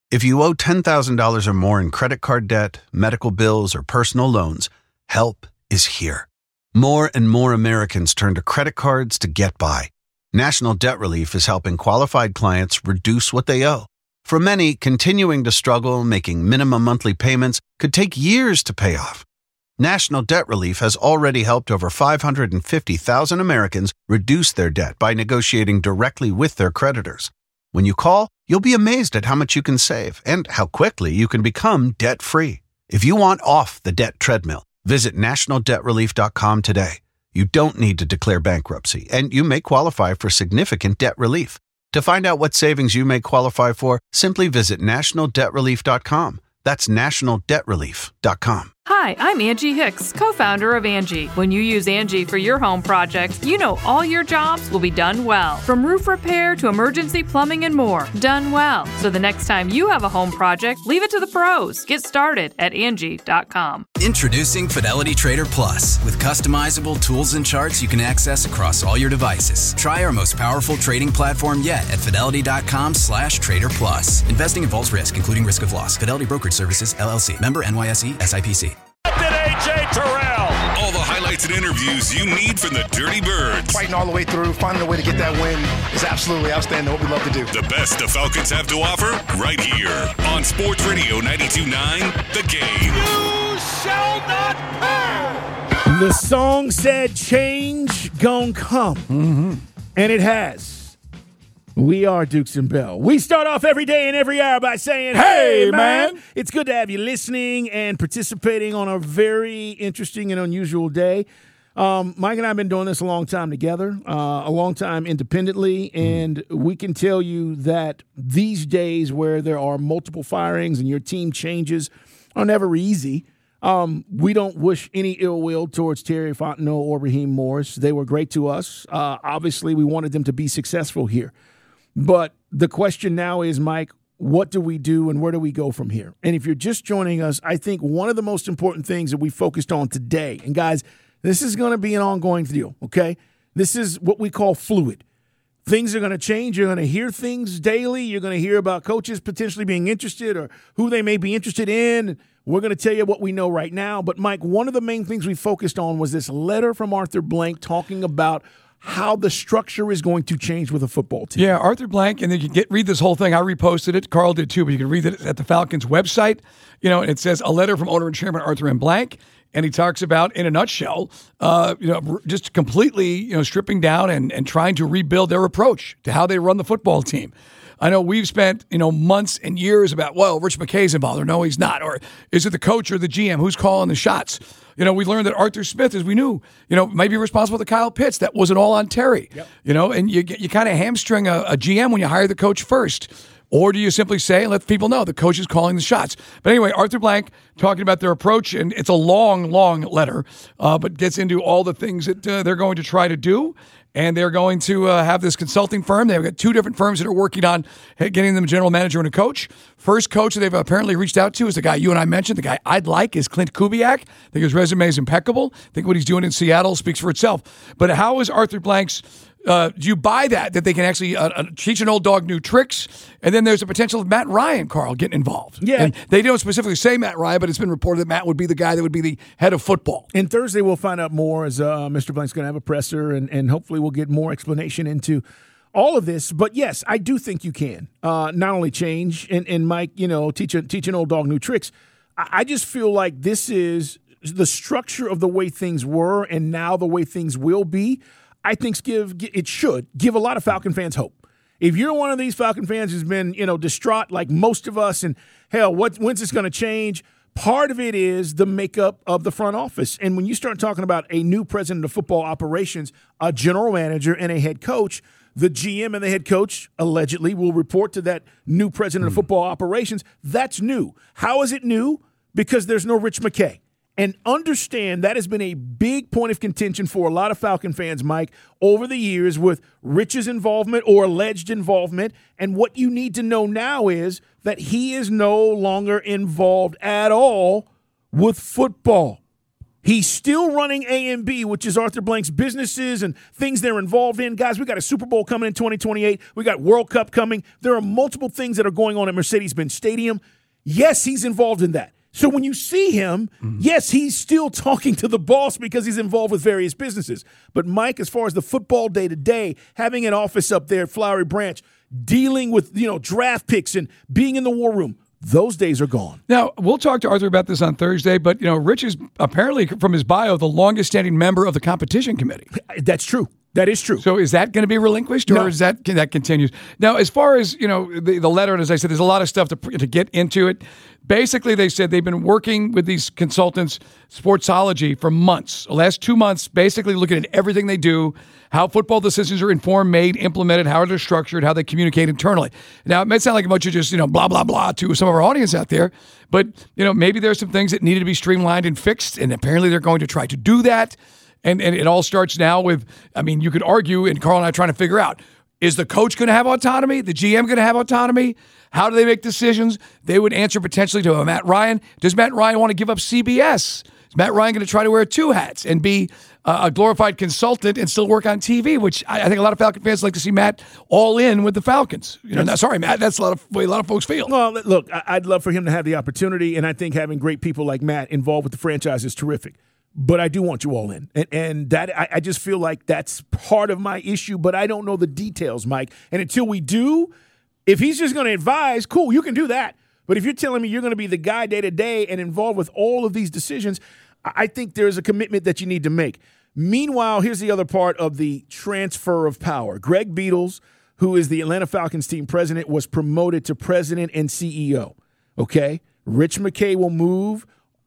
If you owe $10,000 or more in credit card debt, medical bills, or personal loans, help is here. More and more Americans turn to credit cards to get by. National Debt Relief is helping qualified clients reduce what they owe. For many, continuing to struggle making minimum monthly payments could take years to pay off. National Debt Relief has already helped over 550,000 Americans reduce their debt by negotiating directly with their creditors. When you call, you'll be amazed at how much you can save and how quickly you can become debt-free. If you want off the debt treadmill, visit nationaldebtrelief.com today. You don't need to declare bankruptcy, and you may qualify for significant debt relief. To find out what savings you may qualify for, simply visit nationaldebtrelief.com. That's nationaldebtrelief.com. Hi, I'm Angie Hicks, co-founder of Angie. When you use Angie for your home projects, you know all your jobs will be done well. From roof repair to emergency plumbing and more, done well. So the next time you have a home project, leave it to the pros. Get started at Angie.com. Introducing Fidelity Trader Plus. With customizable tools and charts you can access across all your devices. Try our most powerful trading platform yet at Fidelity.com/Trader Plus. Investing involves risk, including risk of loss. Fidelity Brokerage Services, LLC. Member NYSE, SIPC. A.J. Terrell. All the highlights and interviews you need from the Dirty Birds. Fighting all the way through, finding a way to get that win is absolutely outstanding. What we love to do. The best the Falcons have to offer right here on Sports Radio 92.9 The Game. You shall not pass. The song said change gon' come. And it has. We are Dukes and Bell. We start off every day and every hour by saying, hey, man. It's good to have you listening and participating on a very interesting and unusual day. Mike and I have been doing this a long time together, a long time independently, and we can tell you that these days where there are multiple firings and your team changes are never easy. We don't wish any ill will towards Terry Fontenot or Raheem Morris. They were great to us. Obviously, we wanted them to be successful here. But the question now is, Mike, what do we do and where do we go from here? And if you're just joining us, I think one of the most important things that we focused on today, and guys, this is going to be an ongoing deal, okay? This is what we call fluid. Things are going to change. You're going to hear things daily. You're going to hear about coaches potentially being interested or who they may be interested in. We're going to tell you what we know right now. But, Mike, one of the main things we focused on was this letter from Arthur Blank talking about how the structure is going to change with a football team. Yeah, Arthur Blank, and then you can read this whole thing. I reposted it. Carl did too, but you can read it at the Falcons website. You know, and it says a letter from owner and chairman Arthur M. Blank, and he talks about, in a nutshell, just completely, stripping down and trying to rebuild their approach to how they run the football team. I know we've spent, months and years about, well, Rich McKay's involved, or no, he's not, or is it the coach or the GM? Who's calling the shots? We learned that Arthur Smith, as we knew, might be responsible for Kyle Pitts. That wasn't all on Terry. Yep. And you kind of hamstring a GM when you hire the coach first. Or do you simply say and let people know the coach is calling the shots? But anyway, Arthur Blank talking about their approach, and it's a long, long letter, but gets into all the things that they're going to try to do. And they're going to have this consulting firm. They've got two different firms that are working on getting them a general manager and a coach. First coach that they've apparently reached out to is the guy you and I mentioned. The guy I'd like is Clint Kubiak. I think his resume is impeccable. I think what he's doing in Seattle speaks for itself. But how is Arthur Blank's do you buy that they can actually teach an old dog new tricks? And then there's a potential of Matt Ryan, Carl, getting involved. Yeah. And they don't specifically say Matt Ryan, but it's been reported that Matt would be the guy that would be the head of football. And Thursday we'll find out more as Mr. Blank's going to have a presser, and hopefully we'll get more explanation into all of this. But, yes, I do think you can not only change and Mike, teach an old dog new tricks. I just feel like this is the structure of the way things were and now the way things will be. I think it should give a lot of Falcon fans hope. If you're one of these Falcon fans who's been, distraught like most of us, and hell, when's this going to change? Part of it is the makeup of the front office. And when you start talking about a new president of football operations, a general manager, and a head coach, the GM and the head coach allegedly will report to that new president of football operations. That's new. How is it new? Because there's no Rich McKay. And understand that has been a big point of contention for a lot of Falcon fans, Mike, over the years with Rich's involvement or alleged involvement. And what you need to know now is that he is no longer involved at all with football. He's still running A&B, which is Arthur Blank's businesses and things they're involved in. Guys, we got a Super Bowl coming in 2028. We got World Cup coming. There are multiple things that are going on at Mercedes-Benz Stadium. Yes, he's involved in that. So when you see him, yes, he's still talking to the boss because he's involved with various businesses. But, Mike, as far as the football day-to-day, having an office up there at Flowery Branch, dealing with, draft picks and being in the war room, those days are gone. Now, we'll talk to Arthur about this on Thursday, but, Rich is apparently, from his bio, the longest-standing member of the competition committee. That's true. That is true. So is that going to be relinquished, or is that continues? Now, as far as, the letter, and as I said, there's a lot of stuff to get into it. Basically, they said they've been working with these consultants, Sportsology, for months. The last 2 months, basically looking at everything they do, how football decisions are informed, made, implemented, how they're structured, how they communicate internally. Now, it may sound like a bunch of just, blah, blah, blah to some of our audience out there, but, maybe there's some things that needed to be streamlined and fixed, and apparently they're going to try to do that. And it all starts now with, you could argue, and Carl and I are trying to figure out, is the coach going to have autonomy? The GM going to have autonomy? How do they make decisions? They would answer potentially to Matt Ryan. Does Matt Ryan want to give up CBS? Is Matt Ryan going to try to wear two hats and be a glorified consultant and still work on TV, which I think a lot of Falcon fans like to see Matt all in with the Falcons. Sorry, Matt, that's the way a lot of folks feel. Well, look, I'd love for him to have the opportunity, and I think having great people like Matt involved with the franchise is terrific. But I do want you all in. And that I just feel like that's part of my issue, but I don't know the details, Mike. And until we do, if he's just going to advise, cool, you can do that. But if you're telling me you're going to be the guy day to day and involved with all of these decisions, I think there's a commitment that you need to make. Meanwhile, here's the other part of the transfer of power. Greg Beadles, who is the Atlanta Falcons team president, was promoted to president and CEO. Okay? Rich McKay will move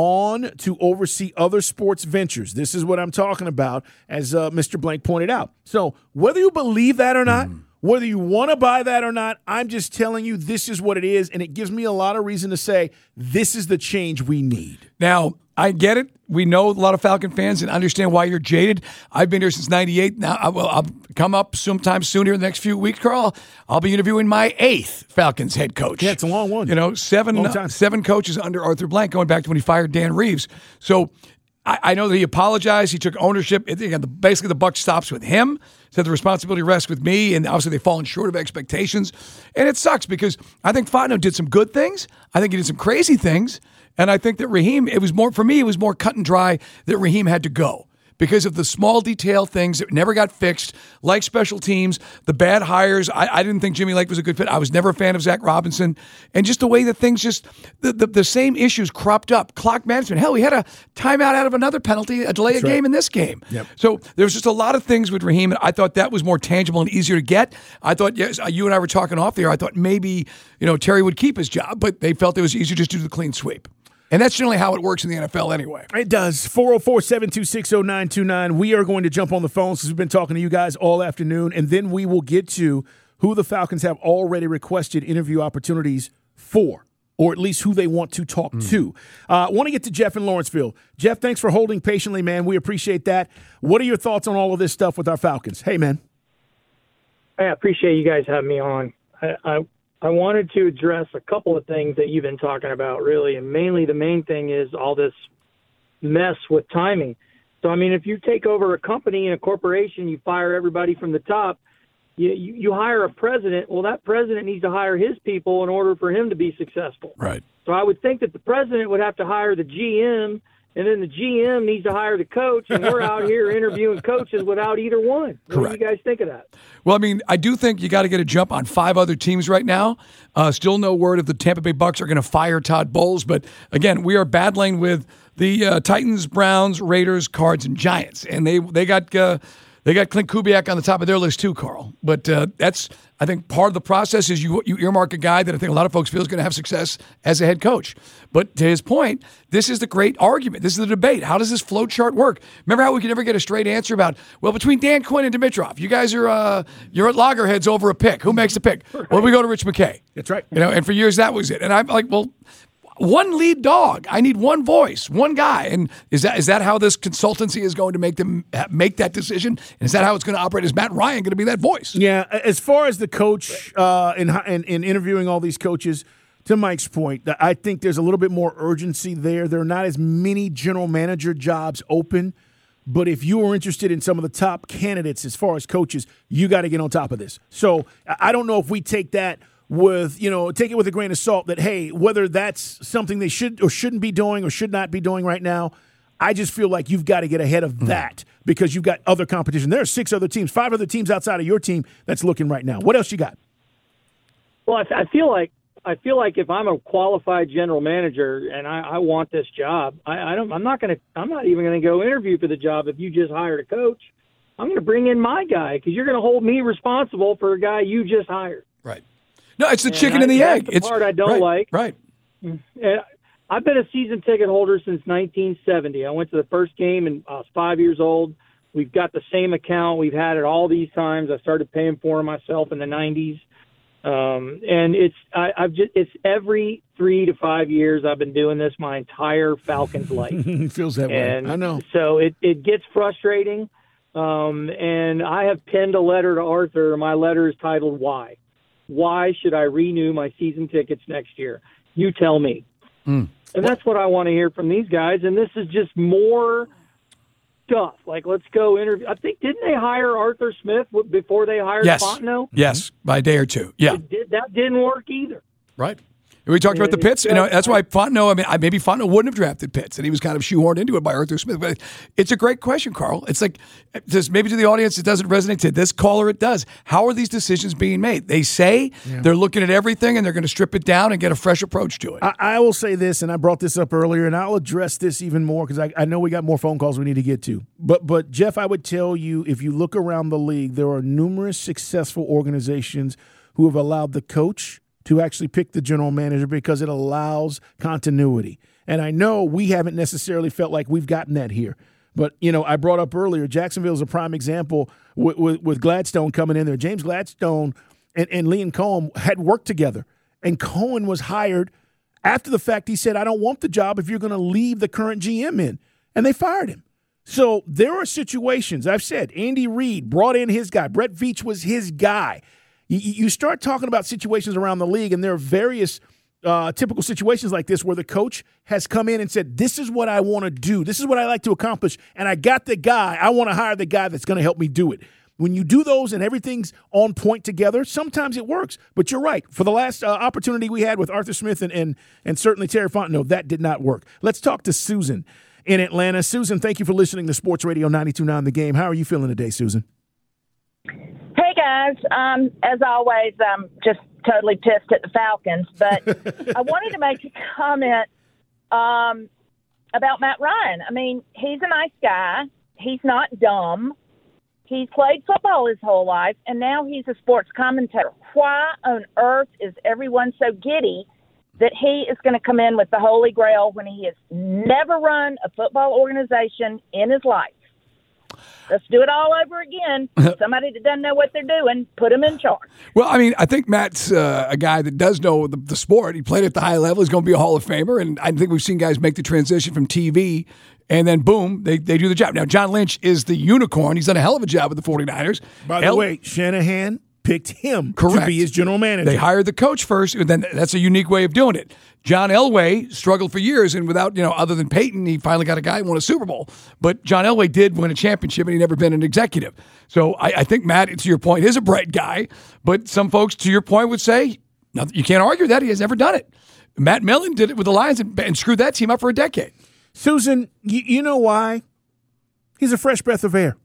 on to oversee other sports ventures. This is what I'm talking about, as Mr. Blank pointed out. So whether you believe that or not, whether you want to buy that or not, I'm just telling you this is what it is, and it gives me a lot of reason to say this is the change we need. Now, I get it. We know a lot of Falcon fans and understand why you're jaded. I've been here since 98. Now, I'll come up sometime soon here in the next few weeks, Carl. I'll be interviewing my 8th Falcons head coach. Yeah, it's a long one. Seven coaches under Arthur Blank, going back to when he fired Dan Reeves. So I know that he apologized. He took ownership. Basically, the buck stops with him. Said the responsibility rests with me, and obviously they've fallen short of expectations. And it sucks because I think Fontenot did some good things. I think he did some crazy things. And I think that Raheem, it was more cut and dry that Raheem had to go because of the small detail things that never got fixed, like special teams, the bad hires. I didn't think Jimmy Lake was a good fit. I was never a fan of Zach Robinson. And just the way that things the same issues cropped up. Clock management. Hell, we had a timeout out of another penalty, a delay of game in this game. Yep. So there was just a lot of things with Raheem, and I thought that was more tangible and easier to get. I thought, yes, you and I were talking off the air, I thought maybe Terry would keep his job, but they felt it was easier just to do the clean sweep. And that's generally how it works in the NFL anyway. It does. 404-726-0929. We are going to jump on the phones because we've been talking to you guys all afternoon, and then we will get to who the Falcons have already requested interview opportunities for, or at least who they want to talk to. I want to get to Jeff in Lawrenceville. Jeff, thanks for holding patiently, man. We appreciate that. What are your thoughts on all of this stuff with our Falcons? Hey, man. I appreciate you guys having me on. I wanted to address a couple of things that you've been talking about, really, and mainly the main thing is all this mess with timing. So, if you take over a company and a corporation, you fire everybody from the top, you hire a president. Well, that president needs to hire his people in order for him to be successful. Right. So I would think that the president would have to hire the GM, and then the GM needs to hire the coach, and we're out here interviewing coaches without either one. Correct. What do you guys think of that? Well, I do think you got to get a jump on 5 other teams right now. Still no word if the Tampa Bay Bucks are going to fire Todd Bowles. But, again, we are battling with the Titans, Browns, Raiders, Cards, and Giants. And they got Clint Kubiak on the top of their list too, Carl. But that's, I think, part of the process is you earmark a guy that I think a lot of folks feel is going to have success as a head coach. But to his point, this is the great argument. This is the debate. How does this flow chart work? Remember how we could never get a straight answer about, well, between Dan Quinn and Dimitrov, you guys are you're at loggerheads over a pick. Who makes the pick? Right. Well, we go to Rich McKay. That's right. And for years that was it. And I'm like, well, one lead dog. I need one voice, one guy. And is that how this consultancy is going to make them make that decision? And is that how it's going to operate? Is Matt Ryan going to be that voice? Yeah. As far as the coach in interviewing all these coaches, to Mike's point, I think there's a little bit more urgency there. There are not as many general manager jobs open, but if you are interested in some of the top candidates as far as coaches, you got to get on top of this. So I don't know if we take that with, take it with a grain of salt that, hey, whether that's something they should or shouldn't be doing or should not be doing right now, I just feel like you've got to get ahead of that because you've got other competition. There are 5 other teams outside of your team that's looking right now. What else you got? Well, I feel like if I'm a qualified general manager and I want this job, I'm not even going to go interview for the job if you just hired a coach. I'm going to bring in my guy because you're going to hold me responsible for a guy you just hired. Right. No, it's the chicken and the egg. That's the part I don't like. Right. And I've been a season ticket holder since 1970. I went to the first game and I was 5 years old. We've got the same account. We've had it all these times. I started paying for it myself in the 90s. And it's every 3 to 5 years I've been doing this my entire Falcons life. It feels that way. I know. So it gets frustrating. And I have penned a letter to Arthur. My letter is titled Why? Why should I renew my season tickets next year? You tell me. And that's what I want to hear from these guys. And this is just more stuff. Like, let's go interview. I think, didn't they hire Arthur Smith before they hired Fontenot? Yes, by a day or two. Yeah. That didn't work either. Right. We talked about the Pitts. That's why Fontenot, maybe Fontenot wouldn't have drafted Pitts, and he was kind of shoehorned into it by Arthur Smith. But it's a great question, Carl. It's like, maybe to the audience it doesn't resonate. To this caller it does. How are these decisions being made? They say they're looking at everything, and they're going to strip it down and get a fresh approach to it. I will say this, and I brought this up earlier, and I'll address this even more because I know we got more phone calls we need to get to. But Jeff, I would tell you, if you look around the league, there are numerous successful organizations who have allowed the coach to actually pick the general manager because it allows continuity. And I know we haven't necessarily felt like we've gotten that here. But, I brought up earlier, Jacksonville is a prime example with Gladstone coming in there. James Gladstone and Liam Cohen had worked together. And Cohen was hired after the fact. He said, I don't want the job if you're going to leave the current GM in. And they fired him. So there are situations. I've said Andy Reid brought in his guy. Brett Veach was his guy. You start talking about situations around the league, and there are various typical situations like this where the coach has come in and said, this is what I want to do. This is what I like to accomplish, and I got the guy. I want to hire the guy that's going to help me do it. When you do those and everything's on point together, sometimes it works. But you're right. For the last opportunity we had with Arthur Smith and certainly Terry Fontenot, that did not work. Let's talk to Susan in Atlanta. Susan, thank you for listening to Sports Radio 92.9 The Game. How are you feeling today, Susan? Hey, guys. As always, I'm just totally pissed at the Falcons. But I wanted to make a comment about Matt Ryan. I mean, he's a nice guy. He's not dumb. He's played football his whole life, and now he's a sports commentator. Why on earth is everyone so giddy that he is going to come in with the Holy Grail when he has never run a football organization in his life? Let's do it all over again. Somebody that doesn't know what they're doing, put them in charge. Well, I mean, I think Matt's a guy that does know the sport. He played at the high level. He's going to be a Hall of Famer. And I think we've seen guys make the transition from TV, and then, boom, they do the job. Now, John Lynch is the unicorn. He's done a hell of a job with the 49ers. By the way, Shanahan picked him to be his general manager. They hired the coach first, and then that's a unique way of doing it. John Elway struggled for years, and without, other than Peyton, he finally got a guy who won a Super Bowl. But John Elway did win a championship, and he'd never been an executive. So I think Matt, to your point, is a bright guy. But some folks, to your point, would say, you can't argue that. He has never done it. Matt Millen did it with the Lions and screwed that team up for a decade. Susan, you know why? He's a fresh breath of air.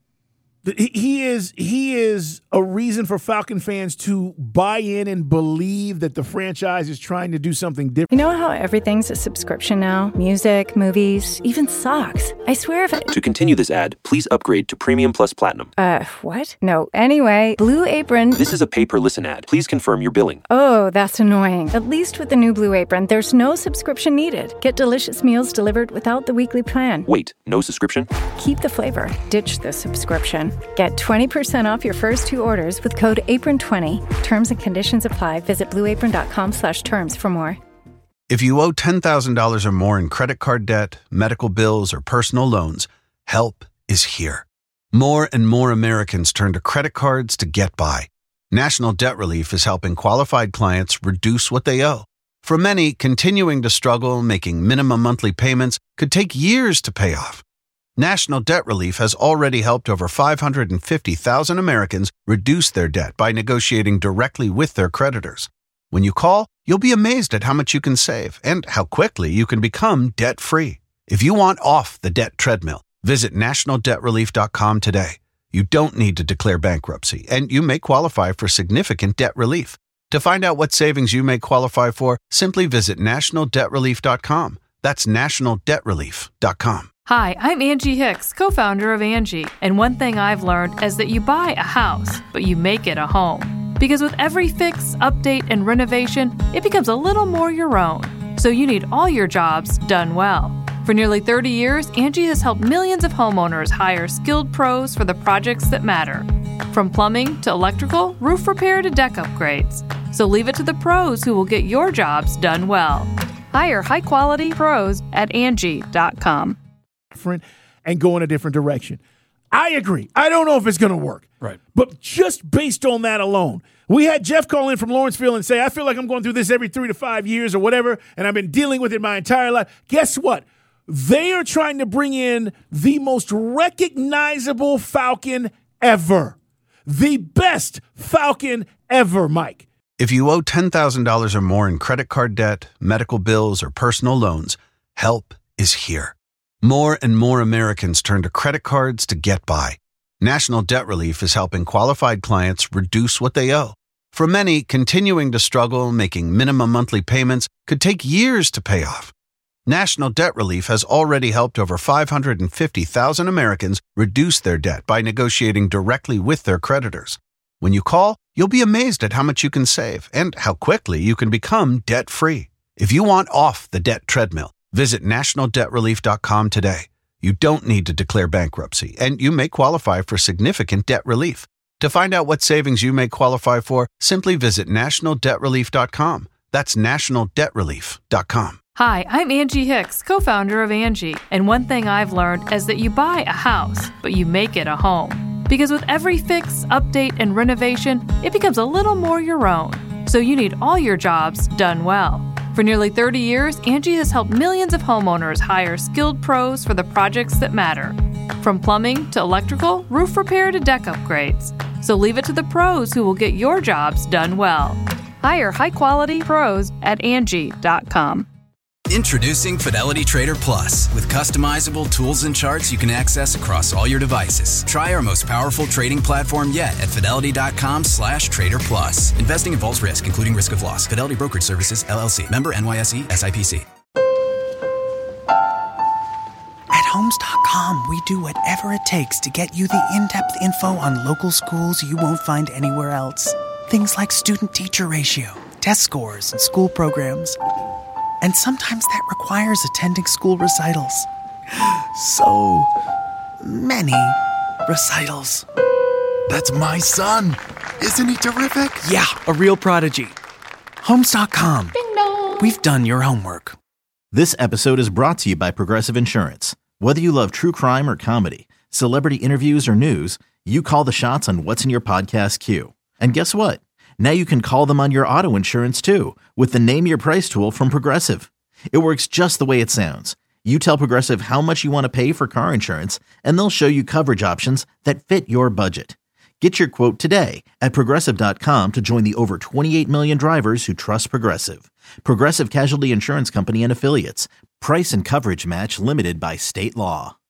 He is a reason for Falcon fans to buy in and believe that the franchise is trying to do something different. You know how everything's a subscription now? Music, movies, even socks. I swear if To continue this ad, please upgrade to Premium Plus Platinum. What? No. Anyway, Blue Apron. This is a pay-per-listen ad. Please confirm your billing. Oh, that's annoying. At least with the new Blue Apron, there's no subscription needed. Get delicious meals delivered without the weekly plan. Wait, no subscription? Keep the flavor. Ditch the subscription. Get 20% off your first 2 orders with code APRON20. Terms and conditions apply. Visit blueapron.com/terms for more. If you owe $10,000 or more in credit card debt, medical bills, or personal loans, help is here. More and more Americans turn to credit cards to get by. National Debt Relief is helping qualified clients reduce what they owe. For many, continuing to struggle making minimum monthly payments could take years to pay off. National Debt Relief has already helped over 550,000 Americans reduce their debt by negotiating directly with their creditors. When you call, you'll be amazed at how much you can save and how quickly you can become debt-free. If you want off the debt treadmill, visit nationaldebtrelief.com today. You don't need to declare bankruptcy, and you may qualify for significant debt relief. To find out what savings you may qualify for, simply visit nationaldebtrelief.com. That's nationaldebtrelief.com. Hi, I'm Angie Hicks, co-founder of Angie, and one thing I've learned is that you buy a house, but you make it a home. Because with every fix, update, and renovation, it becomes a little more your own. So you need all your jobs done well. For nearly 30 years, Angie has helped millions of homeowners hire skilled pros for the projects that matter. From plumbing to electrical, roof repair to deck upgrades. So leave it to the pros who will get your jobs done well. Hire high-quality pros at Angie.com. And go in a different direction. I agree. I don't know if it's going to work. Right. But just based on that alone, we had Jeff call in from Lawrenceville and say, I feel like I'm going through this every 3 to 5 years or whatever, and I've been dealing with it my entire life. Guess what? They are trying to bring in the most recognizable Falcon ever. The best Falcon ever, Mike. If you owe $10,000 or more in credit card debt, medical bills, or personal loans, help is here. More and more Americans turn to credit cards to get by. National Debt Relief is helping qualified clients reduce what they owe. For many, continuing to struggle making minimum monthly payments could take years to pay off. National Debt Relief has already helped over 550,000 Americans reduce their debt by negotiating directly with their creditors. When you call, you'll be amazed at how much you can save and how quickly you can become debt-free. If you want off the debt treadmill, visit nationaldebtrelief.com today. You don't need to declare bankruptcy, and you may qualify for significant debt relief. To find out what savings you may qualify for, simply visit nationaldebtrelief.com. That's nationaldebtrelief.com. Hi, I'm Angie Hicks, co-founder of Angie, and one thing I've learned is that you buy a house, but you make it a home. Because with every fix, update, and renovation, it becomes a little more your own. So you need all your jobs done well. For nearly 30 years, Angie has helped millions of homeowners hire skilled pros for the projects that matter. From plumbing to electrical, roof repair to deck upgrades. So leave it to the pros who will get your jobs done well. Hire high-quality pros at Angie.com. Introducing Fidelity Trader Plus. With customizable tools and charts you can access across all your devices. Try our most powerful trading platform yet at Fidelity.com/Trader Plus. Investing involves risk, including risk of loss. Fidelity Brokerage Services, LLC. Member NYSE, SIPC. At Homes.com, we do whatever it takes to get you the in-depth info on local schools you won't find anywhere else. Things like student-teacher ratio, test scores, and school programs. And sometimes that requires attending school recitals. So many recitals. That's my son. Isn't he terrific? Yeah, a real prodigy. Homes.com. Ding dong. We've done your homework. This episode is brought to you by Progressive Insurance. Whether you love true crime or comedy, celebrity interviews or news, you call the shots on what's in your podcast queue. And guess what? Now you can call them on your auto insurance too with the Name Your Price tool from Progressive. It works just the way it sounds. You tell Progressive how much you want to pay for car insurance, and they'll show you coverage options that fit your budget. Get your quote today at Progressive.com to join the over 28 million drivers who trust Progressive. Progressive Casualty Insurance Company and Affiliates. Price and coverage match limited by state law.